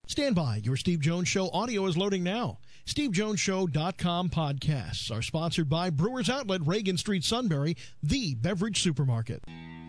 Stand by. Your Steve Jones Show audio is loading now. SteveJonesShow.com podcasts are sponsored by Brewers Outlet, Reagan Street, Sunbury, the beverage supermarket.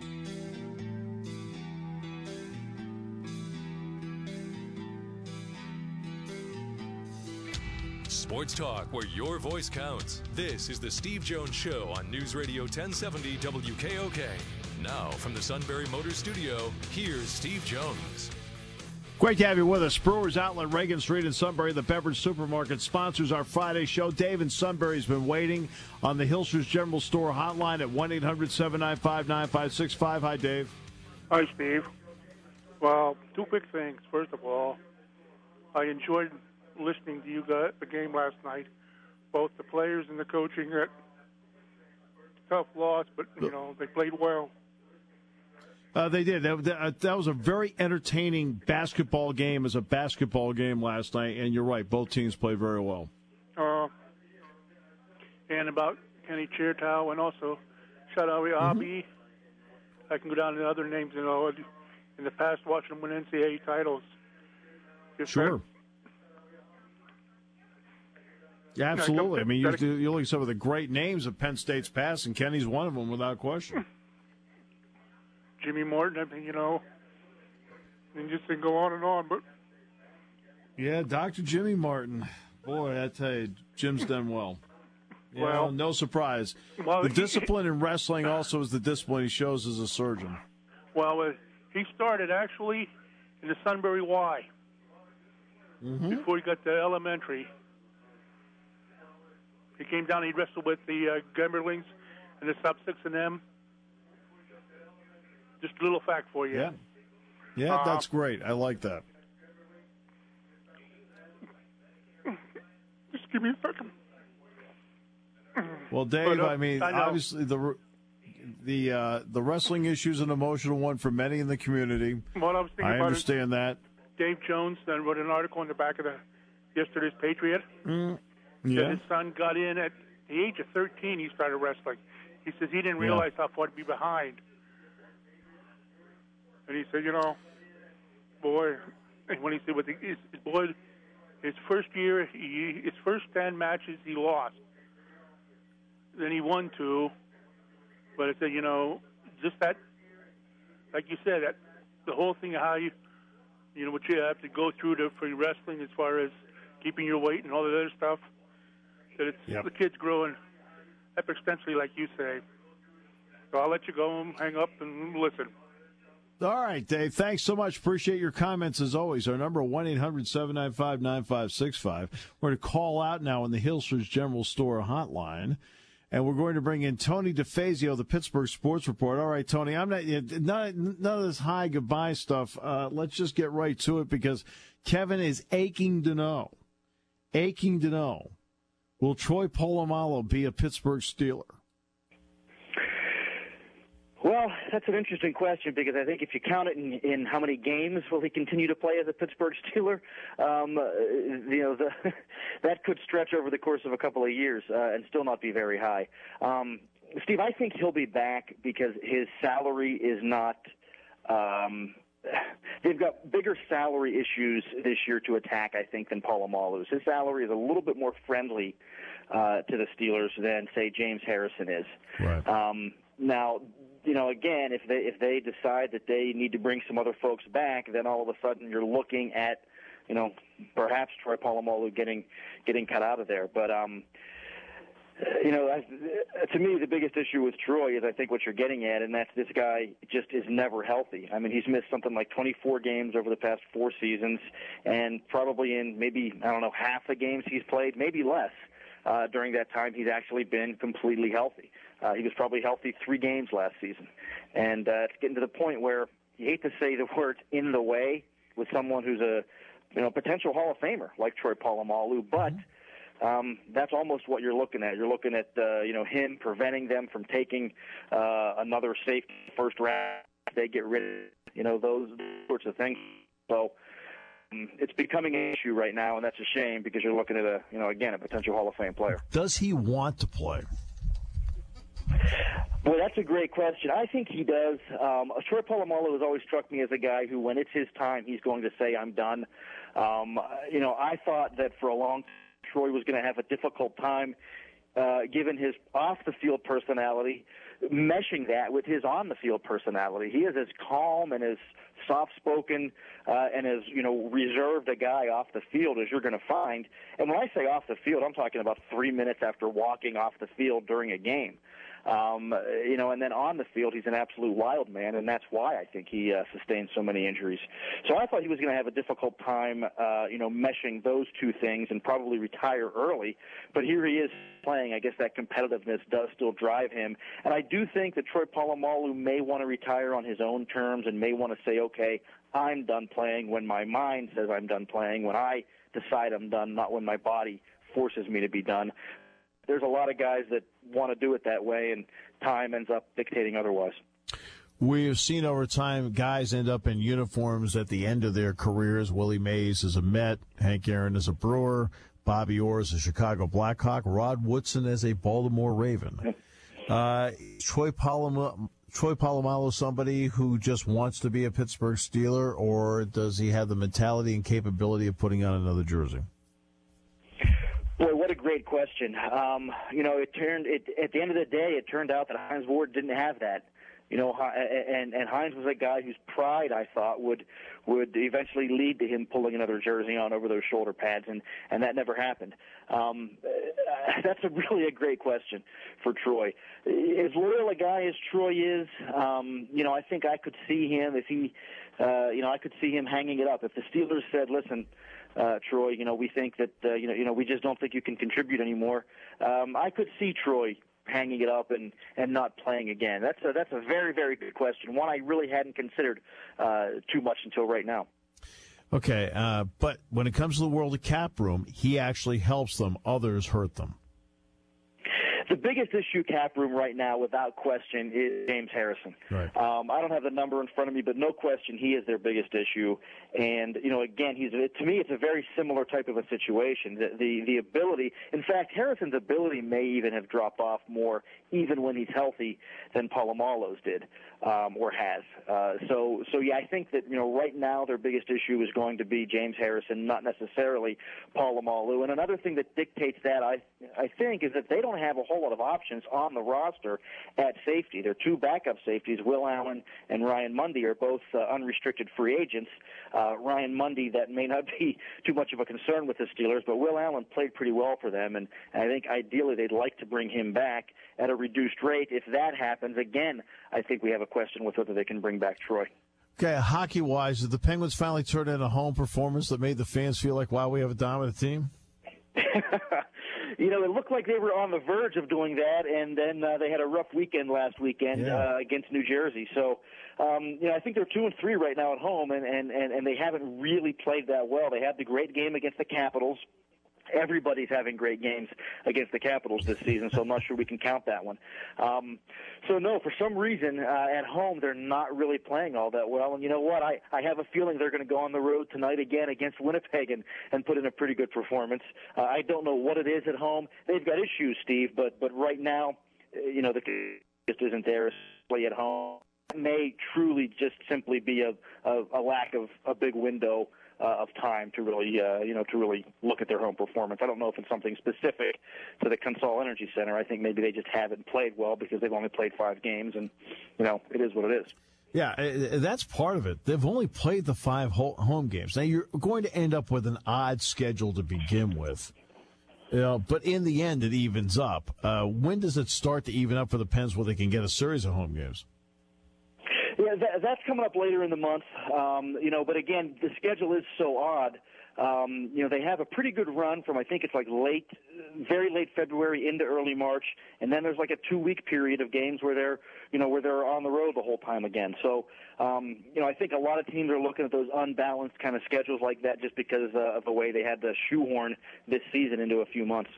Sports talk where your voice counts. This is the Steve Jones Show on News Radio 1070 WKOK. Now from the Sunbury Motors Studio, here's Steve Jones. Great to have you with us. Brewers Outlet, Reagan Street in Sunbury, the beverage supermarket, sponsors our Friday show. Dave in Sunbury has been waiting on the Hilshers General Store hotline at 1-800-795-9565. Hi, Dave. Hi, Steve. Well, two quick things. First of all, I enjoyed listening to you guys the game last night. Both the players and the coaching. Tough loss, but, they played well. They did. That was a very entertaining basketball game as a basketball game last night, and you're right. Both teams played very well. And about Kenny Chertow, and also Shadawi Abi. I can go down to other names, in the past, watching them win NCAA titles. Sure. Yeah, absolutely. I mean, you look at some of the great names of Penn State's past, and Kenny's one of them without question. Jimmy Morton, and just go on and on. But yeah, Dr. Jimmy Martin. Boy, I tell you, Jim's done well. No surprise. The discipline in wrestling also is the discipline he shows as a surgeon. Well, he started actually in the Sunbury Y before he got to elementary. He came down, he wrestled with the Gemmerlings and the Sub-6 and them. Just a little fact for you. Yeah, that's great. I like that. Just give me a second. Well, Dave, obviously the wrestling issue is an emotional one for many in the community. What I was thinking I understand that. Dave Jones then wrote an article in the back of yesterday's Patriot. Yeah. His son got in at the age of 13. He started wrestling. He says he didn't realize how far to be behind. And he said, boy, and when he said his first year, his first 10 matches he lost. Then he won 2. But I said, just that, like you said, that the whole thing of how what you have to go through for wrestling as far as keeping your weight and all the other stuff, that it's the kids growing exponentially, like you say. So I'll let you go and hang up and listen. All right, Dave. Thanks so much. Appreciate your comments as always. Our number 1-800-795-9565. We're going to call out now on the Hilshers General Store hotline, and we're going to bring in Tony DeFazio, the Pittsburgh Sports Report. All right, Tony. I'm none of this hi goodbye stuff. Let's just get right to it because Kevin is aching to know. Will Troy Polamalu be a Pittsburgh Steeler? Well, that's an interesting question because I think if you count it in how many games will he continue to play as a Pittsburgh Steeler, that could stretch over the course of a couple of years and still not be very high. Steve, I think he'll be back because his salary is not they've got bigger salary issues this year to attack, I think, than Polamalu's. His salary is a little bit more friendly to the Steelers than, say, James Harrison is. Right. Now, again, if they decide that they need to bring some other folks back, then all of a sudden you're looking at, perhaps Troy Polamalu getting cut out of there. But to me, the biggest issue with Troy is I think what you're getting at, and that's this guy just is never healthy. I mean, he's missed something like 24 games over the past 4 seasons, and probably in maybe, half the games he's played, maybe less. During that time, he's actually been completely healthy. He was probably healthy 3 games last season. And it's getting to the point where you hate to say the word in the way with someone who's a potential Hall of Famer like Troy Polamalu, but that's almost what you're looking at. You're looking at him preventing them from taking another safe first round. They get rid of those sorts of things. So it's becoming an issue right now, and that's a shame because you're looking at a potential Hall of Fame player. Does he want to play? Well, that's a great question. I think he does. Troy Polamalu has always struck me as a guy who, when it's his time, he's going to say, I'm done. I thought that for a long time Troy was going to have a difficult time, given his off-the-field personality, meshing that with his on-the-field personality. He is as calm and as soft-spoken and as, reserved a guy off the field as you're going to find. And when I say off the field, I'm talking about 3 minutes after walking off the field during a game. And then on the field, he's an absolute wild man, and that's why I think he sustained so many injuries. So I thought he was going to have a difficult time, meshing those two things and probably retire early. But here he is playing. I guess that competitiveness does still drive him. And I do think that Troy Polamalu may want to retire on his own terms and may want to say, okay, I'm done playing when my mind says I'm done playing, when I decide I'm done, not when my body forces me to be done. There's a lot of guys that want to do it that way, and time ends up dictating otherwise. We have seen over time guys end up in uniforms at the end of their careers. Willie Mays is a Met, Hank Aaron is a Brewer, Bobby Orr is a Chicago Blackhawk, Rod Woodson is a Baltimore Raven. Troy Polamalu somebody who just wants to be a Pittsburgh Steeler, or does he have the mentality and capability of putting on another jersey? Boy, what a great question. At the end of the day, it turned out that Hines Ward didn't have that. And Hines was a guy whose pride, I thought, would eventually lead to him pulling another jersey on over those shoulder pads, and that never happened. That's really a great question for Troy. As loyal a guy as Troy is, I think I could see him if he, I could see him hanging it up. If the Steelers said, listen, Troy, we think that, we just don't think you can contribute anymore. I could see Troy hanging it up and not playing again. That's a very, very good question, one I really hadn't considered too much until right now. Okay, but when it comes to the world of cap room, he actually helps them. Others hurt them. The biggest issue cap room right now, without question, is James Harrison. Right. I don't have the number in front of me, but no question he is their biggest issue. And, again, to me, it's a very similar type of a situation. The ability, in fact, Harrison's ability may even have dropped off more, even when he's healthy, than Polamalu's did or has. So I think that, right now their biggest issue is going to be James Harrison, not necessarily Polamalu. And another thing that dictates that, I think, is that they don't have a whole lot of options on the roster at safety. Their two backup safeties, Will Allen and Ryan Mundy, are both unrestricted free agents. Ryan Mundy, that may not be too much of a concern with the Steelers, but Will Allen played pretty well for them, and I think ideally they'd like to bring him back at a reduced rate. If that happens, again, I think we have a question with whether they can bring back Troy. Okay, hockey-wise, did the Penguins finally turn in a home performance that made the fans feel like, wow, we have a dominant team? It looked like they were on the verge of doing that, and then they had a rough weekend last weekend against New Jersey. So, I think they're 2-3 right now at home, and they haven't really played that well. They had the great game against the Capitals. Everybody's having great games against the Capitals this season, so I'm not sure we can count that one. For some reason, at home, they're not really playing all that well. And you know what? I have a feeling they're going to go on the road tonight again against Winnipeg and put in a pretty good performance. I don't know what it is at home. They've got issues, Steve, but right now, the just isn't there, especially at home. It may truly just simply be a lack of a big window of time to really, to really look at their home performance. I don't know if it's something specific to the Consol Energy Center. I think maybe they just haven't played well because they've only played 5 games, and it is what it is. Yeah, that's part of it. They've only played the 5 home games. Now you're going to end up with an odd schedule to begin with. But in the end, it evens up. When does it start to even up for the Pens where they can get a series of home games? Yeah, that's coming up later in the month. But again, the schedule is so odd. They have a pretty good run from, I think it's like very late February into early March, and then there's like a 2-week period of games where they're on the road the whole time again. So, I think a lot of teams are looking at those unbalanced kind of schedules like that just because of the way they had to shoehorn this season into a few months.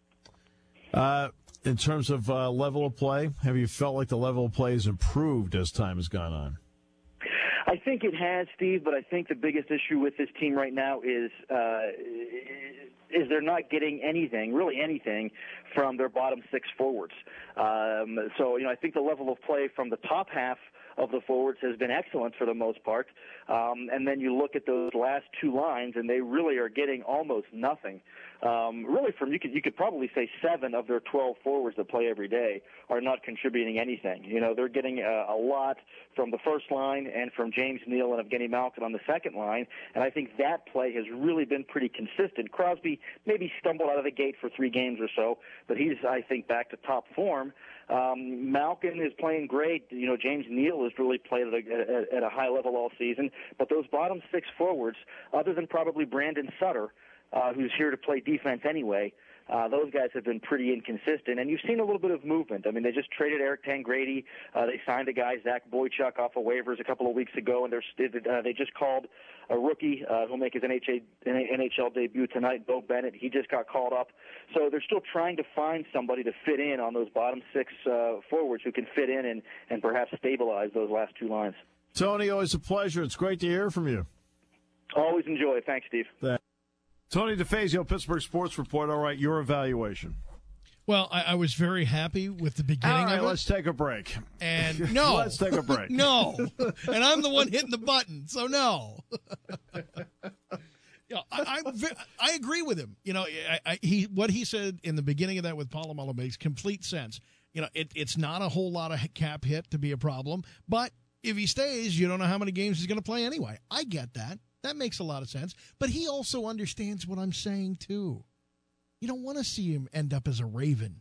In terms of level of play, have you felt like the level of play has improved as time has gone on? I think it has, Steve, but I think the biggest issue with this team right now is they're not getting anything from their bottom 6 forwards. I think the level of play from the top half of the forwards has been excellent for the most part. And then you look at those last two lines, and they really are getting almost nothing. Really, you could probably say 7 of their 12 forwards that play every day are not contributing anything. You know, they're getting a lot from the first line and from James Neal and Evgeny Malkin on the second line, and I think that play has really been pretty consistent. Crosby maybe stumbled out of the gate for 3 games or so, but he's, I think, back to top form. Malkin is playing great. You know, James Neal has really played at a high level all season, but those bottom 6 forwards, other than probably Brandon Sutter, who's here to play defense anyway, those guys have been pretty inconsistent, and you've seen a little bit of movement. I mean, they just traded Eric Tangradi. They signed a guy, Zach Boychuk, off of waivers a couple of weeks ago, and they just called a rookie who'll make his NHL debut tonight, Bo Bennett. He just got called up. So they're still trying to find somebody to fit in on those bottom 6 forwards who can fit in and perhaps stabilize those last 2 lines. Tony, always a pleasure. It's great to hear from you. Always enjoy it. Thanks, Steve. Tony DeFazio, Pittsburgh Sports Report. All right, your evaluation. Well, I was very happy with the beginning of it. All right, let's take a break. And no. Let's take a break. No. And I'm the one hitting the button, so no. You know, I agree with him. You know, what he said in the beginning of that with Polamalu makes complete sense. You know, it's not a whole lot of cap hit to be a problem, but if he stays, you don't know how many games he's going to play anyway. I get that. That makes a lot of sense. But he also understands what I'm saying, too. You don't want to see him end up as a Raven.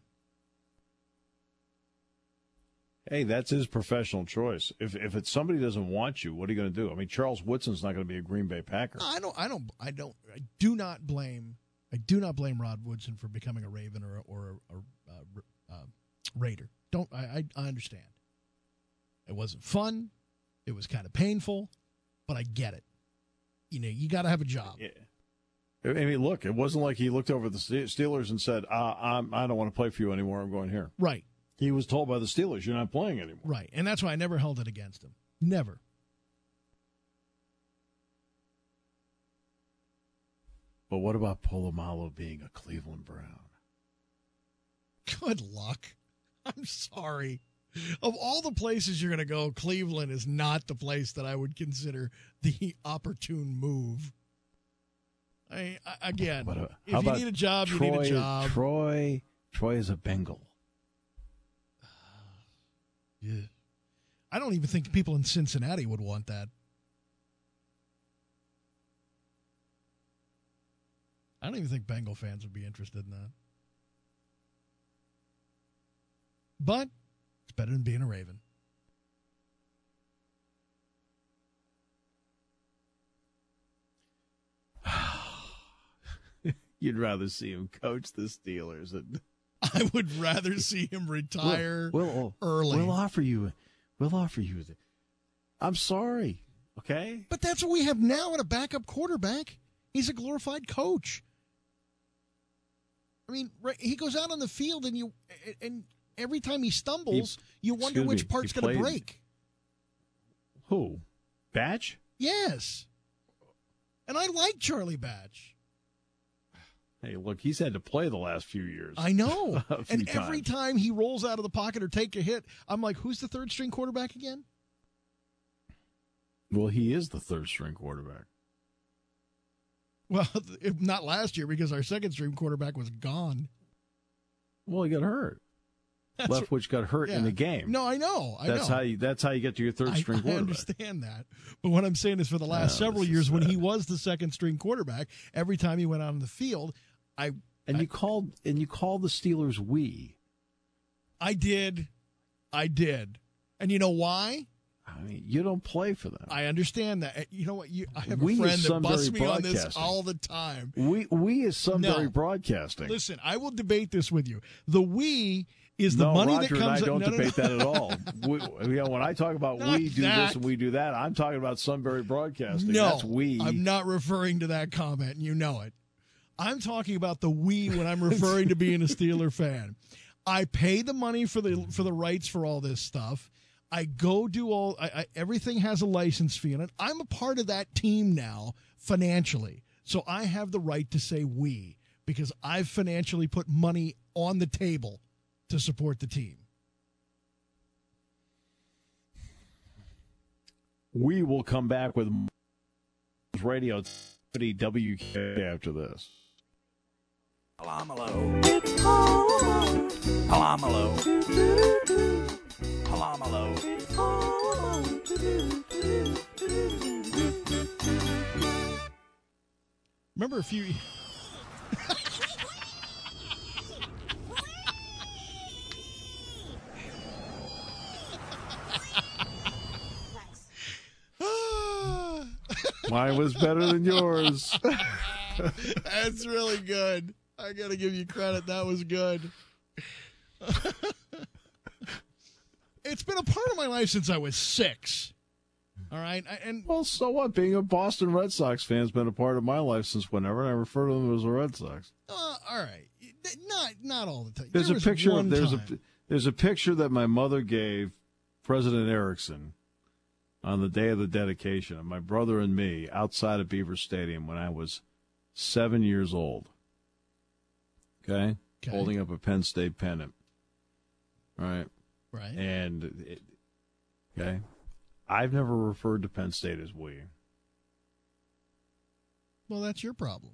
Hey, that's his professional choice. If it's somebody who doesn't want you, what are you going to do? I mean, Charles Woodson's not going to be a Green Bay Packer. I do not blame Rod Woodson for becoming a Raven or a Raider. I understand. It wasn't fun. It was kind of painful, but I get it. You know, you got to have a job. Yeah. I mean, look, it wasn't like he looked over at the Steelers and said, I don't want to play for you anymore. I'm going here. Right. He was told by the Steelers, you're not playing anymore. Right. And that's why I never held it against him. Never. But what about Polamalu being a Cleveland Brown? Good luck. I'm sorry. Of all the places you're going to go, Cleveland is not the place that I would consider the opportune move. If you need a job, you need a job. Troy is a Bengal. Yeah. I don't even think people in Cincinnati would want that. I don't even think Bengal fans would be interested in that. But it's better than being a Raven. You'd rather see him coach the Steelers. I would rather see him retire early. We'll offer you. I'm sorry, okay? But that's what we have now in a backup quarterback. He's a glorified coach. I mean, he goes out on the field, and every time he stumbles, you wonder which part's going to break. Who? Batch? Yes. And I like Charlie Batch. Hey, look, he's had to play the last few years. I know. And every time he rolls out of the pocket or take a hit, I'm like, who's the third-string quarterback again? Well, he is the third-string quarterback. Well, not last year because our second-string quarterback was gone. Well, he got hurt. Leftwich got hurt in the game. No, I know. That's how you get to your third-string quarterback. I understand that. But what I'm saying is for the last several years when he was the second-string quarterback, every time he went out on the field, you called the Steelers we. I did. And you know why? I mean, you don't play for them. I understand that. You know what? I have a friend that busts me on this all the time. We is Sunbury Broadcasting. Listen, I will debate this with you. The we is the money Roger that comes. And I don't debate that at all. When I talk about we do this and we do that, I'm talking about Sunbury Broadcasting. No, that's we. I'm not referring to that comment, and you know it. I'm talking about the we when I'm referring to being a Steeler fan. I pay the money for the rights for all this stuff. I go do everything has a license fee in it. I'm a part of that team now financially. So I have the right to say we because I've financially put money on the table to support the team. We will come back with Radio WK after this. Palomalo. Palomalo. Palomalo. Remember a few... Mine was better than yours. That's really good. I got to give you credit. That was good. It's been a part of my life since I was 6. All right? Well, so what? Being a Boston Red Sox fan has been a part of my life since whenever, and I refer to them as the Red Sox. All right. Not all the time. There's a picture. There's a picture that my mother gave President Erickson on the day of the dedication of my brother and me outside of Beaver Stadium when I was 7 years old. Okay? Holding up a Penn State pennant. Right? Right. And, okay? I've never referred to Penn State as we. Well, that's your problem.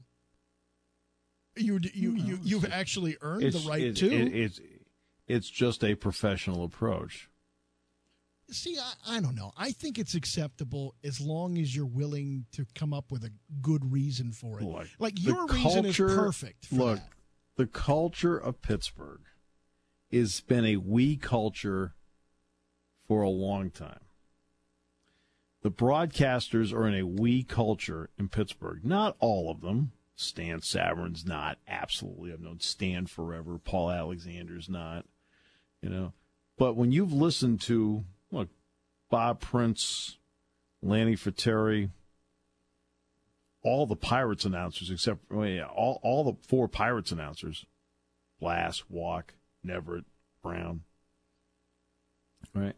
You've actually earned the right to. It's just a professional approach. See, I don't know. I think it's acceptable as long as you're willing to come up with a good reason for it. Like your reason is perfect for that. The culture of Pittsburgh has been a we culture for a long time. The broadcasters are in a we culture in Pittsburgh. Not all of them. Stan Saverin's not. Absolutely. I've known Stan forever. Paul Alexander's not. But when you've listened to, Bob Prince, Lanny Fratteri, all the Pirates announcers except, all the 4 Pirates announcers, Blass, Walk, Neverett, Brown, right?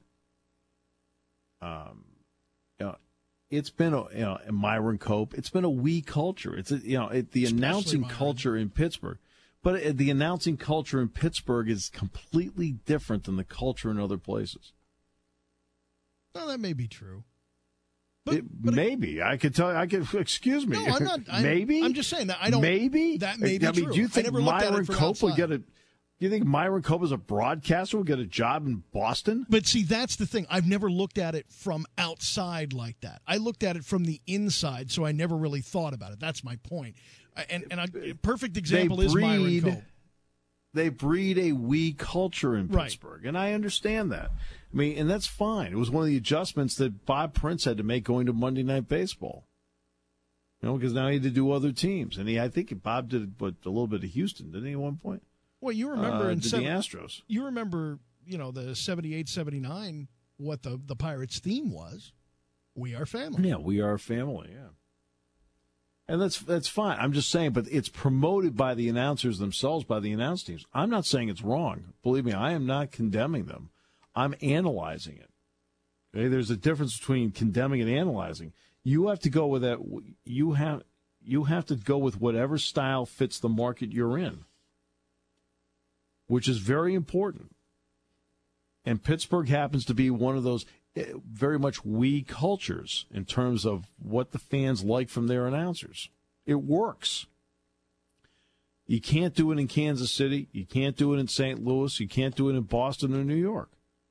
It's been Myron Cope. It's been a we culture. It's the announcing culture in Pittsburgh, but the announcing culture in Pittsburgh is completely different than the culture in other places. Well, that may be true. Maybe I could tell. Excuse me. No, I'm not. Maybe I'm just saying that I don't. Maybe that may be true. Do you think Myron Cope would get a? Do you think Myron Cope as a broadcaster would get a job in Boston? But see, that's the thing. I've never looked at it from outside like that. I looked at it from the inside, so I never really thought about it. That's my point. And a perfect example is Myron Cope. They breed a we culture in Pittsburgh, and I understand that. I mean, and that's fine. It was one of the adjustments that Bob Prince had to make going to Monday Night Baseball. Because now he had to do other teams, and I think Bob did a little bit of Houston, didn't he? At one point. Well, you remember the Astros. You remember, the 78, 79, what the Pirates theme was. We are family. Yeah, we are family. Yeah. And that's fine. I'm just saying, but it's promoted by the announcers themselves, by the announce teams. I'm not saying it's wrong. Believe me, I am not condemning them. I'm analyzing it. Okay? There's a difference between condemning and analyzing. You have to go with that. You have to go with whatever style fits the market you're in, which is very important. And Pittsburgh happens to be one of those very much we cultures in terms of what the fans like from their announcers. It works. You can't do it in Kansas City. You can't do it in St. Louis. You can't do it in Boston or New York.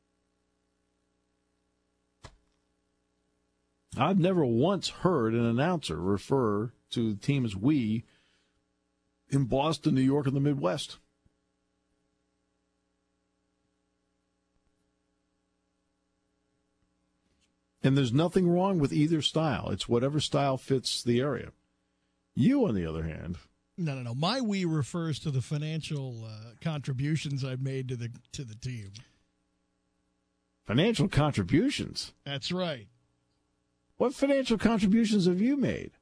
I've never once heard an announcer refer to the team as we in Boston, New York, and the Midwest. And there's nothing wrong with either style. It's whatever style fits the area. You, on the other hand. No. My we refers to the financial contributions I've made to the team. Financial contributions? That's right. What financial contributions have you made?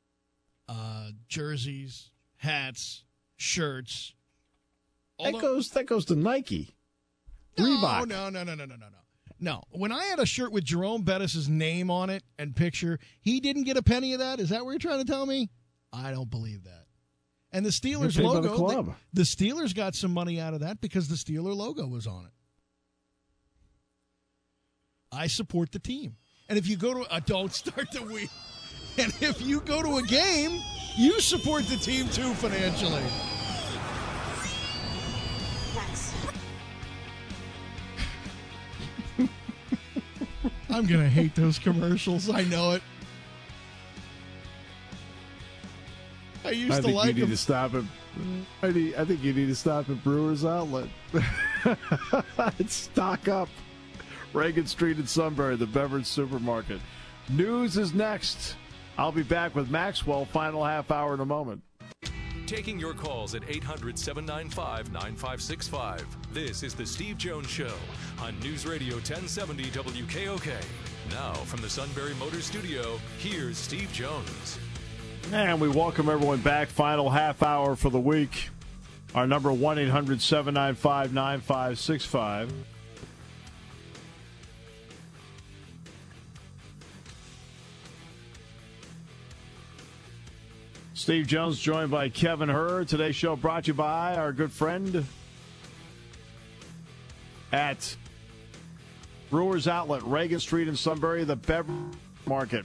Jerseys, hats, shirts. That goes to Nike. Reebok. No. No, when I had a shirt with Jerome Bettis' name on it and picture, he didn't get a penny of that? Is that what you're trying to tell me? I don't believe that. And the Steelers logo, the Steelers got some money out of that because the Steeler logo was on it. I support the team. And if you go to don't start the week. And if you go to a game, you support the team too financially. I'm going to hate those commercials. I know it. I used to like them. I think you need to stop at Brewers Outlet. Stock up. Reagan Street in Sunbury, the beverage supermarket. News is next. I'll be back with Maxwell, final half hour in a moment. Taking your calls at 800-795-9565. This is the Steve Jones Show on News Radio 1070 WKOK. Now, from the Sunbury Motors Studio, here's Steve Jones. And we welcome everyone back. Final half hour for the week. Our number 1-800-795-9565. Steve Jones joined by Kevin Herr. Today's show brought to you by our good friend at Brewers Outlet, Reagan Street in Sunbury, the beverage market.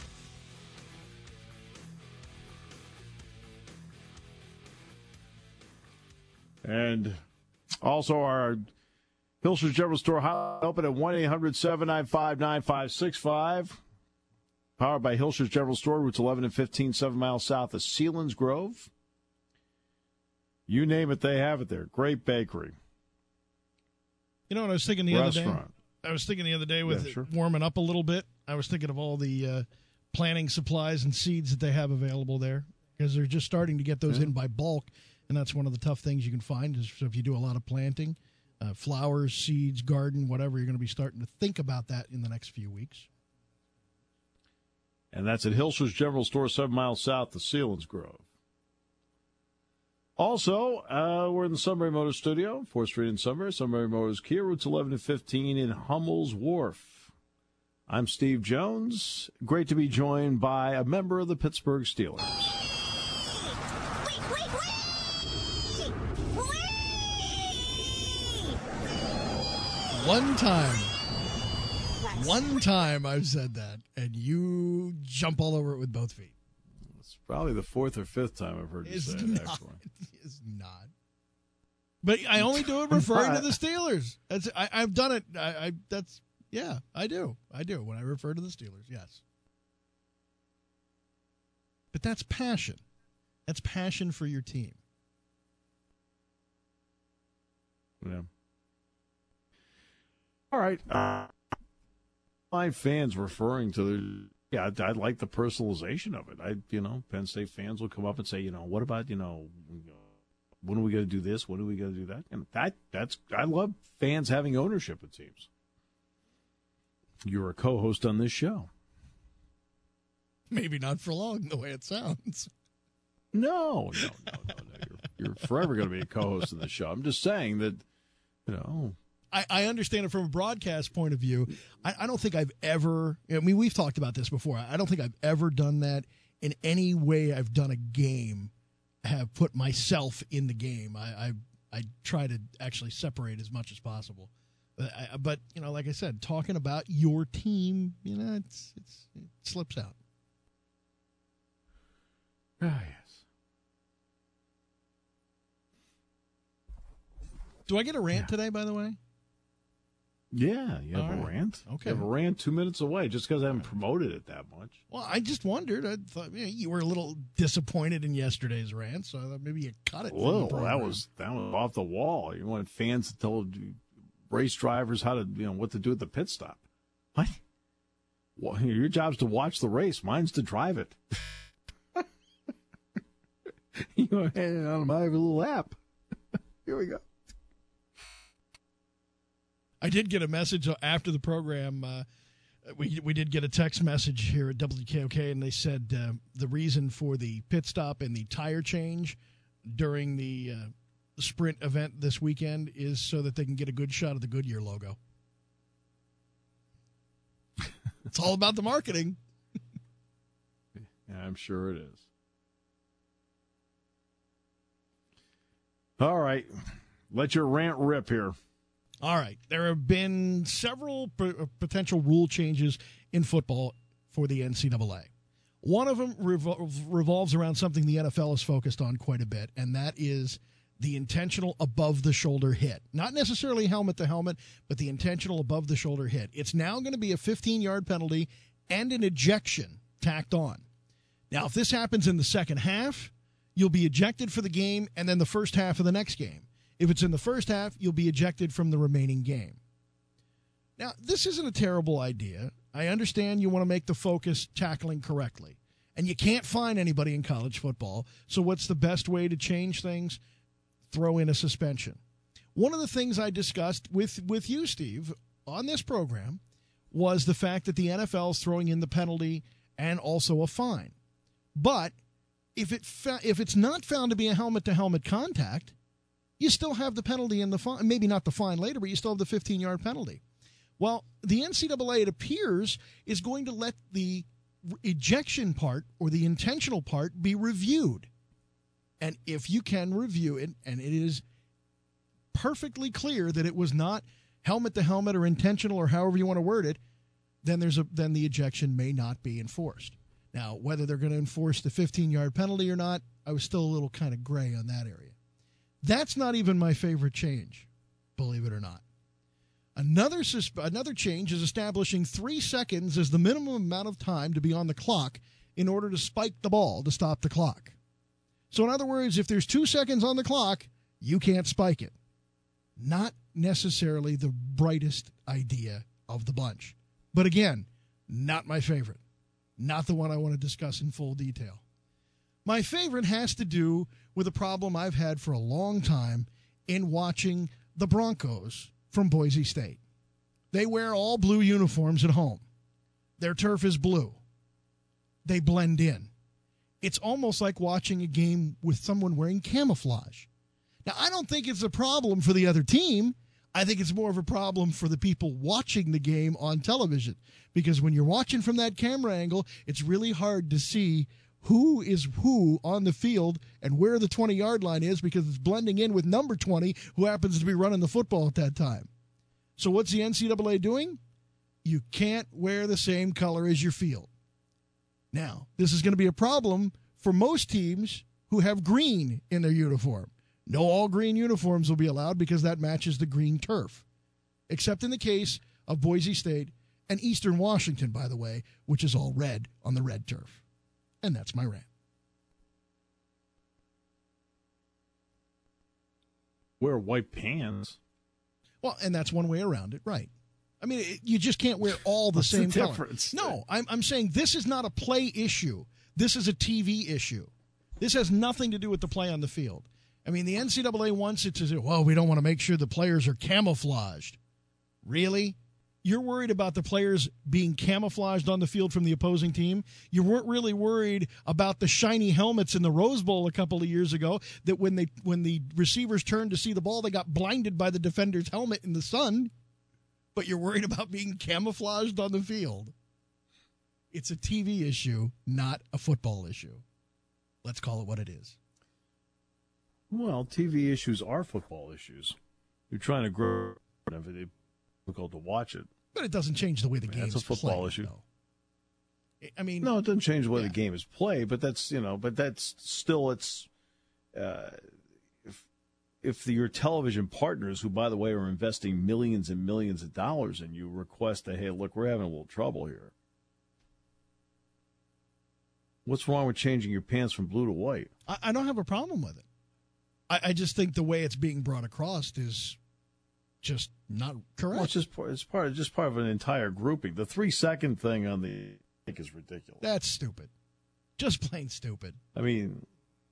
And also our Hilscher's General Store hotline open at 1-800-795-9565. Powered by Hilscher's General Store, routes 11 and 15, 7 miles south of Sealands Grove. You name it, they have it there. Great bakery. You know what I was thinking the other day? I was thinking the other day with it warming up a little bit. I was thinking of all the planting supplies and seeds that they have available there, because they're just starting to get those in by bulk, and that's one of the tough things you can find. Is if you do a lot of planting, flowers, seeds, garden, whatever, you're going to be starting to think about that in the next few weeks. And that's at Hilscher's General Store, 7 miles south of Sealands Grove. Also, we're in the Sunbury Motors Studio, 4th Street in Sunbury. Sunbury Motors Kia, routes 11 and 15 in Hummel's Wharf. I'm Steve Jones. Great to be joined by a member of the Pittsburgh Steelers. One time I've said that, and you jump all over it with both feet. It's probably the 4th or 5th time I've heard you say it, actually. It's not. But I only do it referring to the Steelers. I've done it. I do. I do when I refer to the Steelers, yes. But that's passion. That's passion for your team. Yeah. All right. My fans referring to the, I like the personalization of it. Penn State fans will come up and say, what about, when are we going to do this? When are we going to do that? And I love fans having ownership of teams. You're a co-host on this show. Maybe not for long, the way it sounds. No. You're forever going to be a co-host of the show. I'm just saying that, I understand it from a broadcast point of view. I don't think I've ever, we've talked about this before. I don't think I've ever done that in any way I've done a game, have put myself in the game. I try to actually separate as much as possible. But like I said, talking about your team, it slips out. Ah, yes. Do I get a rant today, by the way? Yeah, you have a rant. Okay. You have a rant 2 minutes away just because I haven't promoted it that much. Well, I just wondered. I thought you were a little disappointed in yesterday's rant, so I thought maybe you cut it. Well, that was off the wall. You wanted fans to tell race drivers how to, what to do at the pit stop. What? Well, your job's to watch the race. Mine's to drive it. You hand it on my little app. Here we go. I did get a message after the program. We did get a text message here at WKOK, and they said the reason for the pit stop and the tire change during the sprint event this weekend is so that they can get a good shot of the Goodyear logo. It's all about the marketing. Yeah, I'm sure it is. All right. Let your rant rip here. All right. There have been several potential rule changes in football for the NCAA. One of them revolves around something the NFL is focused on quite a bit, and that is the intentional above-the-shoulder hit. Not necessarily helmet-to-helmet, but the intentional above-the-shoulder hit. It's now going to be a 15-yard penalty and an ejection tacked on. Now, if this happens in the second half, you'll be ejected for the game and then the first half of the next game. If it's in the first half, you'll be ejected from the remaining game. Now, this isn't a terrible idea. I understand you want to make the focus tackling correctly. And you can't find anybody in college football. So what's the best way to change things? Throw in a suspension. One of the things I discussed with you, Steve, on this program was the fact that the NFL is throwing in the penalty and also a fine. But if it's not found to be a helmet-to-helmet contact, you still have the penalty and the fine. Maybe not the fine later, but you still have the 15-yard penalty. Well, the NCAA, it appears, is going to let the ejection part or the intentional part be reviewed. And if you can review it, and it is perfectly clear that it was not helmet-to-helmet or intentional or however you want to word it, then the ejection may not be enforced. Now, whether they're going to enforce the 15-yard penalty or not, I was still a little kind of gray on that area. That's not even my favorite change, believe it or not. Another change is establishing 3 seconds as the minimum amount of time to be on the clock in order to spike the ball to stop the clock. So in other words, if there's 2 seconds on the clock, you can't spike it. Not necessarily the brightest idea of the bunch. But again, not my favorite. Not the one I want to discuss in full detail. My favorite has to do with a problem I've had for a long time in watching the Broncos from Boise State. They wear all blue uniforms at home. Their turf is blue. They blend in. It's almost like watching a game with someone wearing camouflage. Now, I don't think it's a problem for the other team. I think it's more of a problem for the people watching the game on television. Because when you're watching from that camera angle, it's really hard to see who is who on the field and where the 20-yard line is because it's blending in with number 20 who happens to be running the football at that time. So what's the NCAA doing? You can't wear the same color as your field. Now, this is going to be a problem for most teams who have green in their uniform. No all-green uniforms will be allowed because that matches the green turf, except in the case of Boise State and Eastern Washington, by the way, which is all red on the red turf. And that's my rant. Wear white pants. Well, and that's one way around it, right. I mean, you just can't wear all the same color. Difference? No, I'm saying this is not a play issue. This is a TV issue. This has nothing to do with the play on the field. I mean, the NCAA wants it to say, well, we don't want to make sure the players are camouflaged. Really? You're worried about the players being camouflaged on the field from the opposing team? You weren't really worried about the shiny helmets in the Rose Bowl a couple of years ago that when the receivers turned to see the ball, they got blinded by the defender's helmet in the sun. But you're worried about being camouflaged on the field. It's a TV issue, not a football issue. Let's call it what it is. Well, TV issues are football issues. You're trying to grow it. Difficult to watch it. But it doesn't change the way the game is played. That's a football issue. Though. I mean, no, it doesn't change the way the game is played, but that's still if your television partners, who by the way are investing millions and millions of dollars in you, request that, hey, look, we're having a little trouble here. What's wrong with changing your pants from blue to white? I don't have a problem with it. I just think the way it's being brought across is just not correct. Well, it's part of an entire grouping. The 3-second thing on the is ridiculous. That's stupid. Just plain stupid. I mean,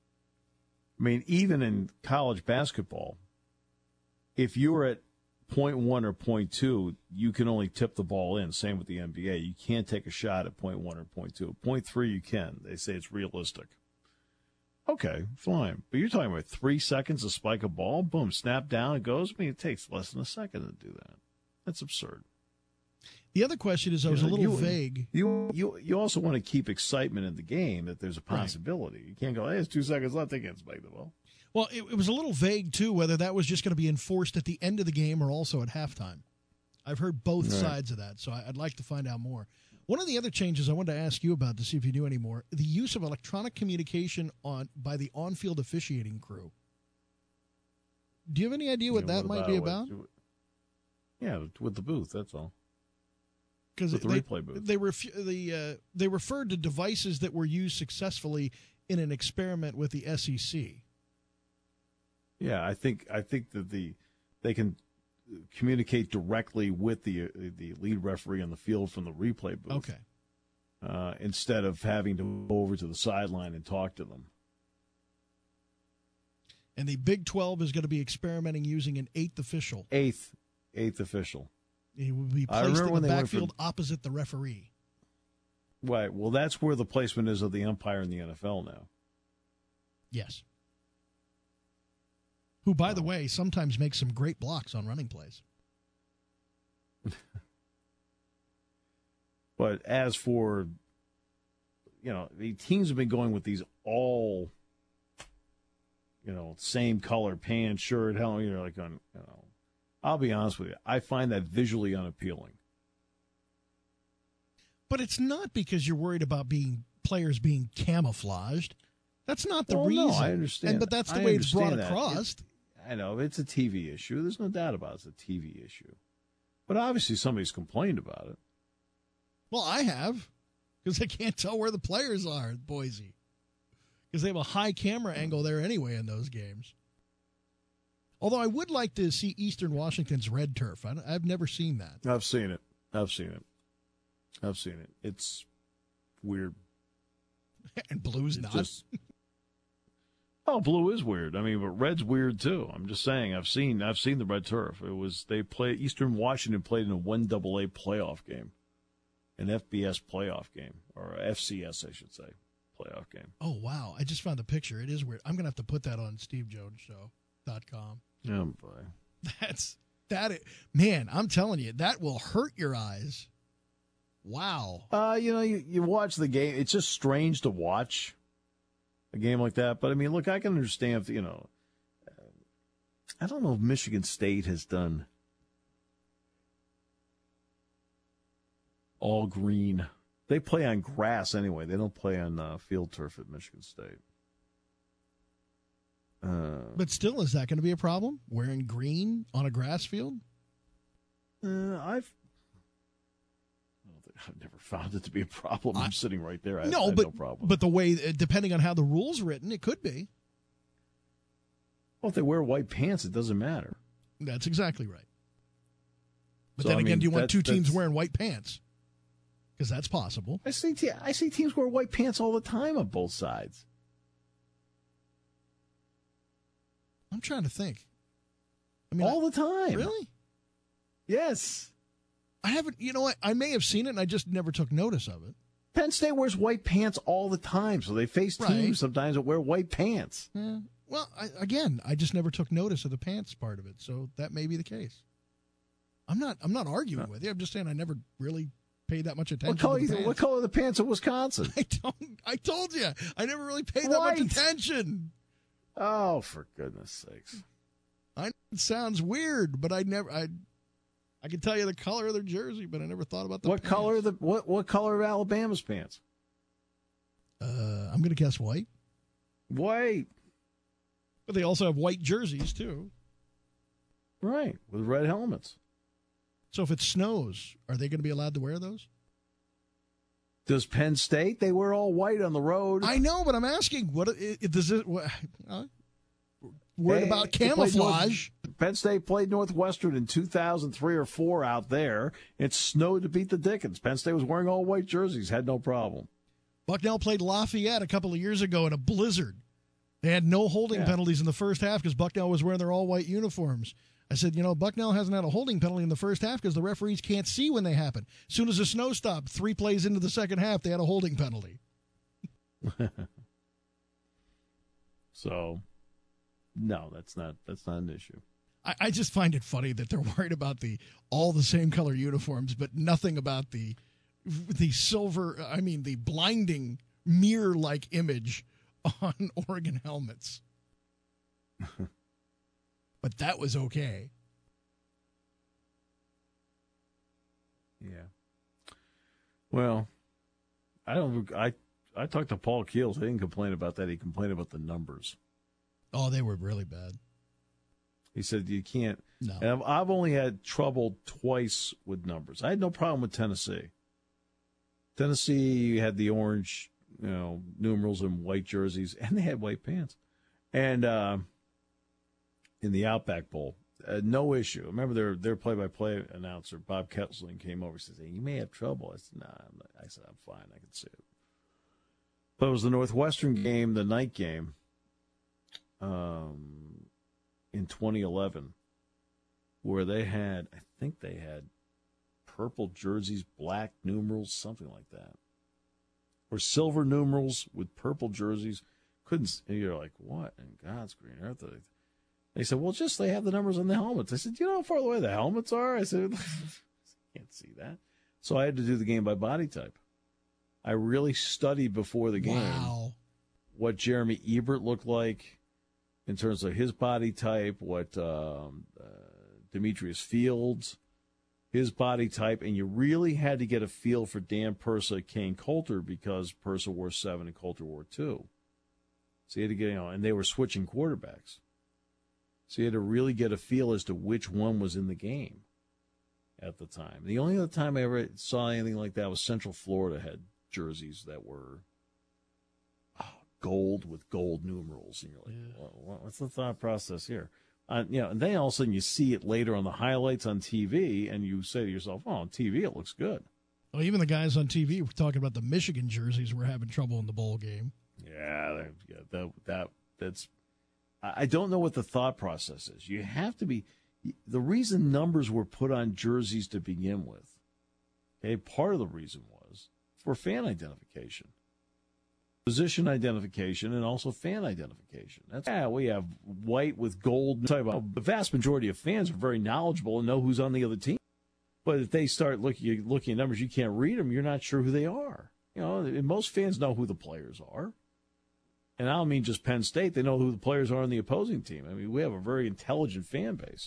even in college basketball, if you're at 0.1 or 0.2, you can only tip the ball in. Same with the NBA. You can't take a shot at 0.1 or 0.2. 0.3 you can. They say it's realistic. Okay, fine. But you're talking about 3 seconds to spike a ball? Boom, snap down, it goes. I mean, it takes less than a second to do that. That's absurd. The other question is, I was a little vague. You also want to keep excitement in the game that there's a possibility. Right. You can't go, hey, it's 2 seconds left, they can't spike the ball. Well, it was a little vague, too, whether that was just going to be enforced at the end of the game or also at halftime. I've heard both sides of that, so I'd like to find out more. One of the other changes I wanted to ask you about to see if you knew any more, the use of electronic communication by the on-field officiating crew. Do you have any idea what that might be about? Yeah, with the booth, that's all. Because the replay booth. They referred to devices that were used successfully in an experiment with the SEC. Yeah, I think that they can communicate directly with the lead referee on the field from the replay booth. Okay. Instead of having to go over to the sideline and talk to them. And the Big 12 is going to be experimenting using an eighth official. Eighth official. He will be placed in the backfield opposite the referee. Right. Well, that's where the placement is of the umpire in the NFL now. Yes. Who, by the way, sometimes makes some great blocks on running plays. But as for, the teams have been going with these all, same color pants, shirt, helmet. You're like, I'll be honest with you. I find that visually unappealing. But it's not because you're worried about players being camouflaged. That's not the reason. No, I understand. But that's the way it's brought across. I know. It's a TV issue. There's no doubt about it. It's a TV issue. But obviously somebody's complained about it. Well, I have, because I can't tell where the players are at Boise. Because they have a high camera angle there anyway in those games. Although I would like to see Eastern Washington's red turf. I've never seen that. I've seen it. It's weird. And blue's not. Blue is weird. I mean, but red's weird too. I'm just saying. I've seen the red turf. Eastern Washington played in a 1AA playoff game, an FBS playoff game, or a FCS, I should say, playoff game. Oh wow! I just found a picture. It is weird. I'm gonna have to put that on SteveJonesShow.com. Oh boy, man, I'm telling you, that will hurt your eyes. Wow. You watch the game. It's just strange to watch a game like that. But I mean, look, I can understand. I don't know if Michigan State has done all green. They play on grass anyway. They don't play on field turf at Michigan State. But still, is that going to be a problem? Wearing green on a grass field? I've never found it to be a problem. I'm sitting right there. I have no problem. But the way, depending on how the rule's written, it could be. Well, if they wear white pants, it doesn't matter. That's exactly right. But then again, do you want two teams wearing white pants? Because that's possible. I see teams wear white pants all the time on both sides. I'm trying to think. I mean, all the time. Really? Yes. I haven't. You know what? I may have seen it, and I just never took notice of it. Penn State wears white pants all the time, so they face teams sometimes that wear white pants. Yeah. Well, I just never took notice of the pants part of it, so that may be the case. I'm not arguing with you. I'm just saying I never really paid that much attention. What color are the pants in Wisconsin? I told you. I never really paid that much attention. Oh, for goodness sakes! It sounds weird, but I can tell you the color of their jersey, but I never thought about the what pants. color what color of Alabama's pants? I'm going to guess white. White. But they also have white jerseys too. Right, with red helmets. So if it snows, are they going to be allowed to wear those? Does Penn State? They wear all white on the road. I know, but I'm asking, worried about camouflage? Penn State played Northwestern in 2003 or 4 out there. It snowed to beat the dickens. Penn State was wearing all white jerseys, had no problem. Bucknell played Lafayette a couple of years ago in a blizzard. They had no holding penalties in the first half because Bucknell was wearing their all-white uniforms. I said, Bucknell hasn't had a holding penalty in the first half because the referees can't see when they happen. As soon as the snow stopped, 3 plays into the second half, they had a holding penalty. So, no, that's not an issue. I just find it funny that they're worried about all the same color uniforms, but nothing about the the blinding mirror-like image on Oregon helmets. But that was okay. Yeah. Well, I talked to Paul Keels. He didn't complain about that. He complained about the numbers. Oh, they were really bad. He said you can't. No. And I've only had trouble twice with numbers. I had no problem with Tennessee. Tennessee had the orange, numerals and white jerseys, and they had white pants. And in the Outback Bowl, no issue. Remember their play-by-play announcer, Bob Kessling, came over and said, "Hey, you may have trouble." I said, "Nah." I said, "I'm fine. I can see it." But it was the Northwestern game, the night game, in 2011, where I think they had purple jerseys, black numerals, something like that. Or silver numerals with purple jerseys. You're like, what in God's green earth? They said, well, they have the numbers on the helmets. I said, you know how far away the helmets are? I said, can't see that. So I had to do the game by body type. I really studied before the game what Jeremy Ebert looked like in terms of his body type, what Demetrius Fields, his body type, and you really had to get a feel for Dan Persa, Kane Coulter, because Persa wore 7 and Coulter wore 2. So you had to get, and they were switching quarterbacks. So you had to really get a feel as to which one was in the game at the time. The only other time I ever saw anything like that was Central Florida had jerseys that were gold with gold numerals. And you're like, well, what's the thought process here? And then all of a sudden you see it later on the highlights on TV, and you say to yourself, oh, on TV it looks good. Well, even the guys on TV were talking about the Michigan jerseys were having trouble in the bowl game. Yeah, that's. I don't know what the thought process is. You have to be. The reason numbers were put on jerseys to begin with, okay, part of the reason was for fan identification, position identification, and also fan identification. We have white with gold. The vast majority of fans are very knowledgeable and know who's on the other team. But if they start looking at numbers, you can't read them. You're not sure who they are. Most fans know who the players are. And I don't mean just Penn State. They know who the players are on the opposing team. I mean, we have a very intelligent fan base.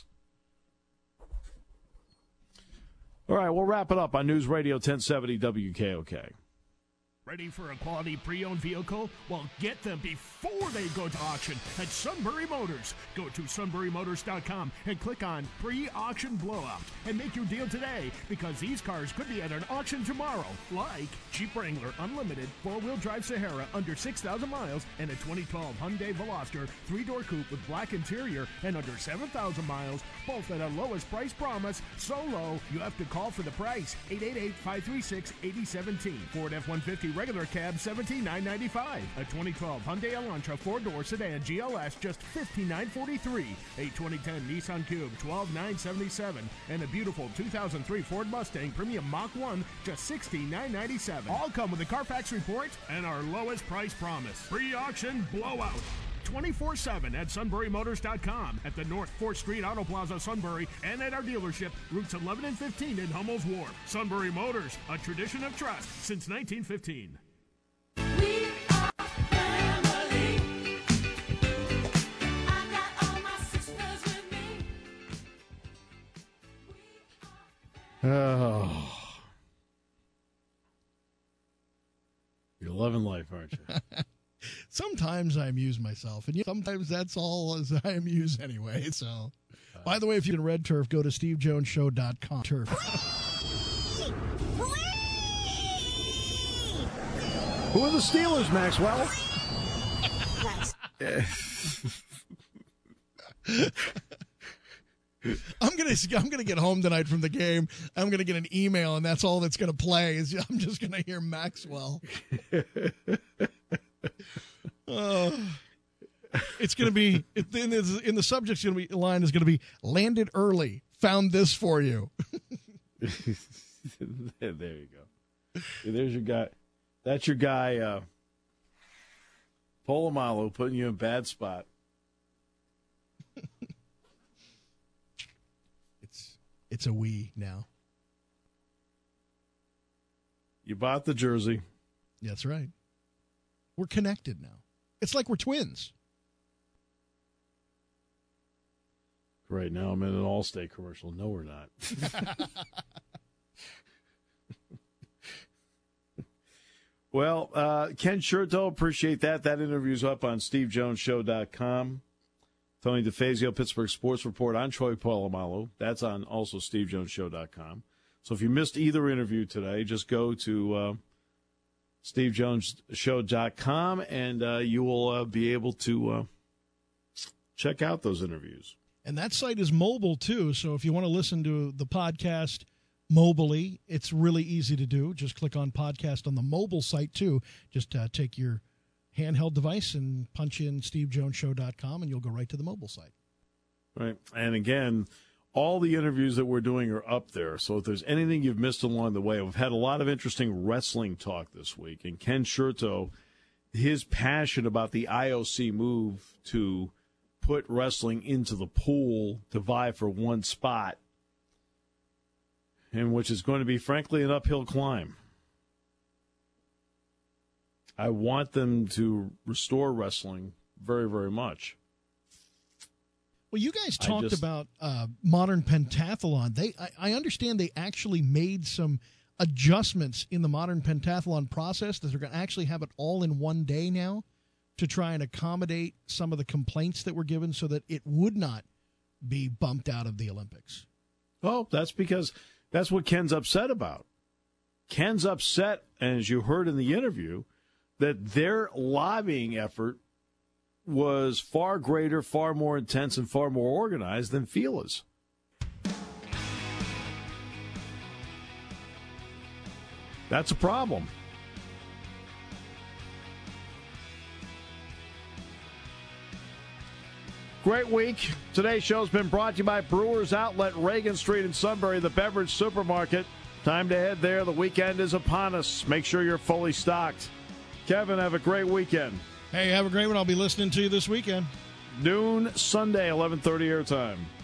All right, we'll wrap it up on News Radio 1070 WKOK. Ready for a quality pre-owned vehicle? Well, get them before they go to auction at Sunbury Motors. Go to sunburymotors.com and click on Pre-Auction Blowout and make your deal today, because these cars could be at an auction tomorrow, like Jeep Wrangler Unlimited 4-wheel drive Sahara under 6,000 miles and a 2012 Hyundai Veloster 3-door coupe with black interior and under 7,000 miles, both at our lowest price promise, so low you have to call for the price. 888-536-8017. Ford F-150 regular cab $17,995. A 2012 Hyundai Elantra 4-door sedan GLS just $15,943. A 2010 Nissan Cube $12,977, and a beautiful 2003 Ford Mustang Premium Mach 1 just $16,997. All come with a Carfax report and our lowest price promise. Pre-auction blowout. 24/7 at sunburymotors.com, at the North 4th Street Auto Plaza, Sunbury, and at our dealership, routes 11 and 15 in Hummel's Wharf. Sunbury Motors, a tradition of trust since 1915. We are family. I got all my sisters with me. Oh. You're loving life, aren't you? Sometimes I amuse myself, and sometimes that's all as I amuse anyway. So, by the way, if you can Red Turf, go to stevejonesshow.com. Turf. Who are the Steelers, Maxwell? I'm gonna get home tonight from the game. I'm gonna get an email, and that's all that's gonna play. I'm just gonna hear Maxwell. It's going to be in the subject's going to be line is going to be landed early. Found this for you. There you go. There's your guy. That's your guy, Polamalu, putting you in a bad spot. It's a we now. You bought the jersey. That's right. We're connected now. It's like we're twins. Right now I'm in an Allstate commercial. No, we're not. Well, Ken Sherto, appreciate that. That interview's up on SteveJonesShow.com. Tony DeFazio, Pittsburgh Sports Report on Troy Polamalu. That's on also SteveJonesShow.com. So if you missed either interview today, just go to SteveJonesShow.com and you will be able to check out those interviews. And that site is mobile, too. So if you want to listen to the podcast mobily, it's really easy to do. Just click on podcast on the mobile site, too. Just take your handheld device and punch in SteveJonesShow.com, and you'll go right to the mobile site. Right. And again, all the interviews that we're doing are up there. So if there's anything you've missed along the way, we've had a lot of interesting wrestling talk this week. And Ken Sherto, his passion about the IOC move to put wrestling into the pool to vie for one spot, and which is going to be, frankly, an uphill climb. I want them to restore wrestling very, very much. Well, you guys talked about modern pentathlon. I understand they actually made some adjustments in the modern pentathlon process that they're going to actually have it all in one day now to try and accommodate some of the complaints that were given so that it would not be bumped out of the Olympics. Well, that's because that's what Ken's upset about. Ken's upset, and as you heard in the interview, that their lobbying effort was far greater, far more intense, and far more organized than FILA's. That's a problem. Great week. Today's show's been brought to you by Brewers Outlet, Reagan Street in Sunbury, the beverage supermarket. Time to head there. The weekend is upon us. Make sure you're fully stocked. Kevin, have a great weekend. Hey, have a great one. I'll be listening to you this weekend. Noon Sunday, 11:30 airtime.